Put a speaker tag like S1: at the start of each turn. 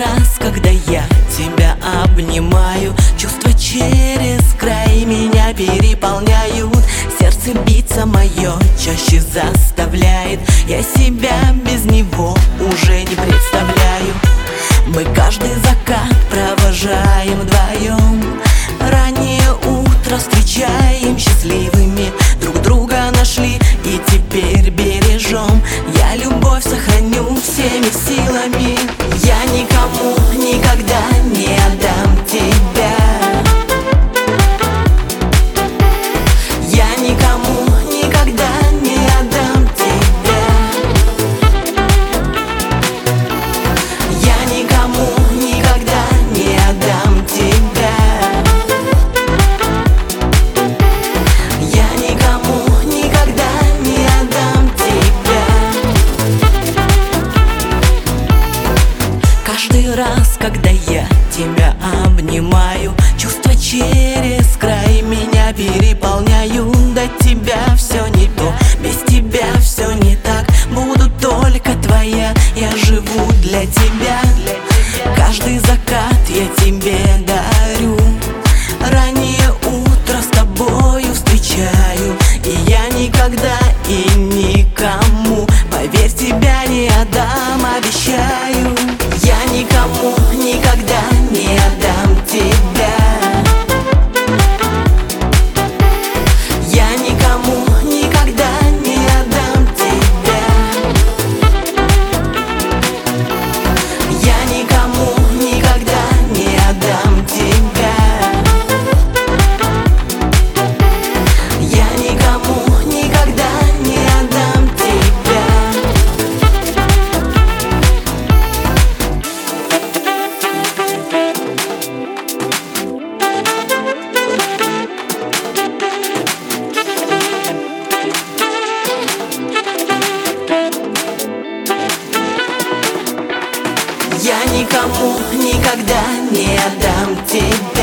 S1: раз, когда я тебя обнимаю, чувства через край меня переполняют. Сердце биться мое чаще заставляет, я себя без него уже не представляю. Мы каждый закат провожаем вдвоем, раннее утро встречаем счастливыми, друг друга нашли и теперь бережем. Я любовь сохраню всеми силами, я никому никогда не отдам тебя. Я никому никогда не отдам тебя. Я никому никогда не отдам тебя. Я никому никогда не отдам тебя. Каждый раз, когда я тебя обнимаю, чувства через край меня переполняют. До тебя все не то, без тебя все не так. Буду только твоя, я живу для тебя. Каждый закат я тебе дарю, раннее утро с тобою встречаю. И я никогда и никому, поверь, тебя не отдам, обещаю. Я никому никогда не отдам тебя. Я никому никогда не отдам тебя. Я никому никогда не отдам тебя. Я никому никогда не отдам тебя. Я никому никогда не отдам тебя.